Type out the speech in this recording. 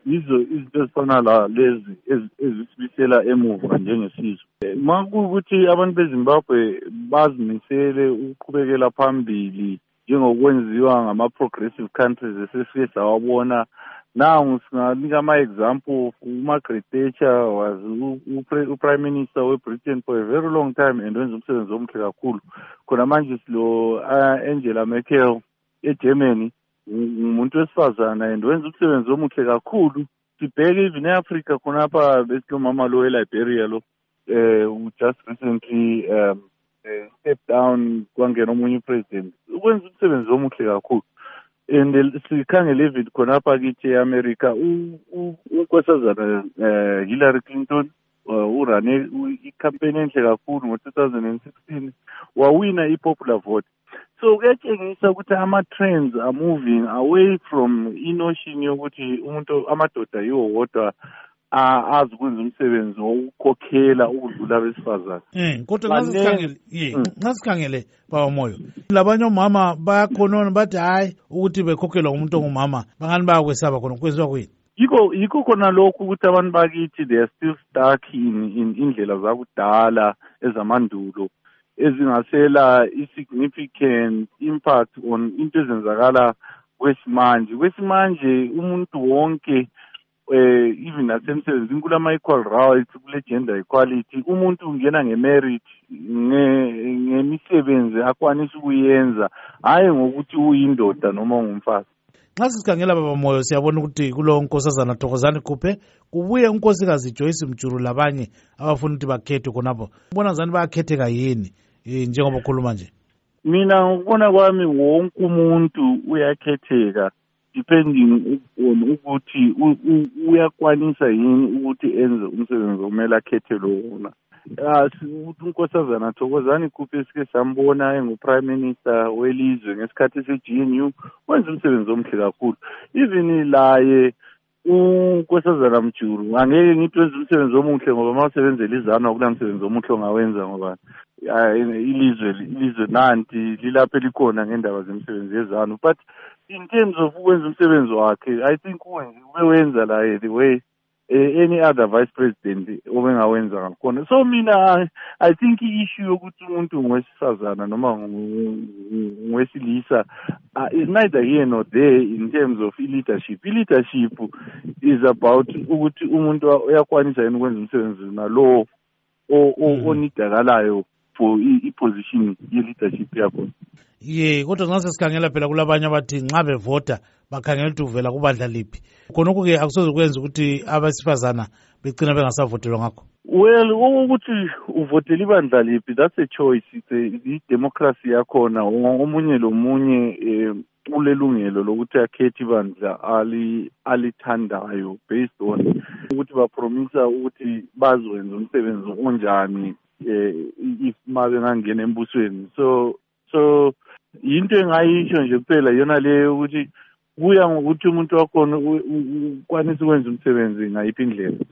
yizo izinto ezifana lezi ezisibisela emuva njengesizwe. Makuwukuthi abantu beZimbabwe bazimisele ukuqhubekela phambili njengokwenziwa ngama-progressive countries esesike sawabona. Now singanika ama-example. uMargaret Thatcher was u-prime minister we-Britain for a very long time and wenza umsebenzi omuhle kakhulu. Khona manje silo Angela Merkel eGermany umuntu wesifazana and wenza umsebenzi omuhle kakhulu. Sibheke even e-Africa khonapha besilomama lo eLiberia lo who just recently stepped down kwangena omunye president. Ukwenza umsebenzi omuhle kakhulu. And sikhangele even khonapha kithi e-America unkosazana Hillary Clinton urane i-campaign enhle kakhulu ngo-2016 wawina i-popular vote. So kuyatshengisa ukuthi ama-trends are moving away from inotion yokuthi amadoda yiwo wodwa azi ukwenza umsebenzi wokukhokhela ukudlula abesifazane. Kodwa nxa sikhangele Baba Moyo, labanye omama bayakhonona bathi hayi ukuthi bekhokhelwa ngumuntu ongumama bangani bayakwesaba khona kwenziwa kuyini? Yikho khona lokhu ukuthi abantu bakithi they are still stuck in indlela zakudala ezamandulo ezingasela i-significant impact on into ezenzakala kwesimanje umuntu wonke even nasemsebenzini kulama-equal rights, kule gender equality. Umuntu ungena nge-merit ngemisebenzi akwanisa ukuyenza, hhayi ngokuthi uyindoda noma ungumfazi. Nxa sikhangela Baba Moyo siyabona ukuthi kulo unkosazana Thokozani Khuphe kubuye unkosikazi Joyce Mjuru labanye abafuna ukuthi bakhethwe khonapho. Ubona zani bayakhetheka yini njengoba ukhuluma nje? Mina ngokubona kwami wonke umuntu uyakhetheka depending on ukuthi uyakwanisa yini ukuthi enze umsebenzi omele akhethelwe wona. Unkosazana Thokozani Khuphe sike sambona engu-prime minister welizwe ngesikhathi se-GNU wenza umsebenzi omuhle kakhulu. Even laye unkosazana Mjuru angeke ngithi wenza umsebenzi omuhle ngoba mawusebenzela izanu kula msebenzi omuhle ongawenza ngoba ilizwe nanti lilapho elikhona ngendaba zemsebenzi yezanu. But in terms of ukwenza umsebenzi wakhe, I think ubewenza la the way any other vice president obengawenza ngakhona. So mina I think i-issue yokuthi umuntu ngowesifazana noma ngowesilisa is neither here nor there in terms of leadership. I-leadership is about ukuthi umuntu uyakwanisa yini ukwenza umsebenzi nalo onidakalayo for i-position ye-leadership yakho. Kodwa nxa sesikhangela phela kulabanye abathi nxa bevota bakhangela ukuthi uvela kubandla liphi. Khonokho-ke akusoze kwenza ukuthi abesifazana begcina bengasavotelwa ngakho. Well, ukuthi uvotele ibandla liphi, that's a choice. I-democracy yakhona omunye lomunye ulelungelo lokuthi akhethe ibandla alithandayo based on ukuthi bapromisa ukuthi bazwenza umsebenzi onjani if mabengangena embusweni. So into engayisho nje kuphela yona leyo ukuthi kuya ngokuthi umuntu wakhona ukwanisa ukwenza umsebenzi ngayiphi indlela.